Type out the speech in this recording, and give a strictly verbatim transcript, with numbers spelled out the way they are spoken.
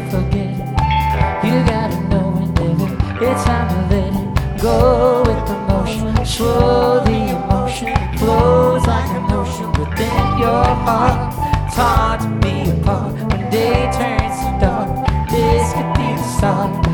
forget it. You gotta know whenever it's time to let it go with the motion. Slow the emotion, it flows like an ocean within your heart. It's hard to be apart when day turns to dark. This could be the start.